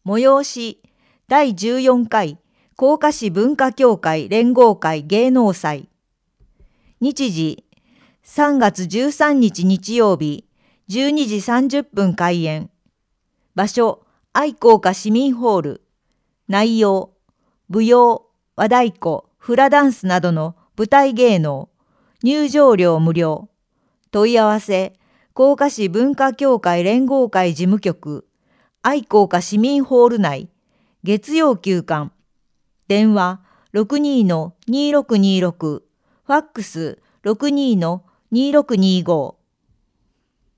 催し第14回甲賀市文化協会連合会芸能祭。日時3月13日日曜日12時30分開演。場所愛甲賀市民ホール。内容舞踊、和太鼓、フラダンスなどの舞台芸能。入場料無料。問い合わせ甲賀市文化協会連合会事務局愛甲賀市民ホール内月曜休館。電話 62-2626 ファックス 62-2625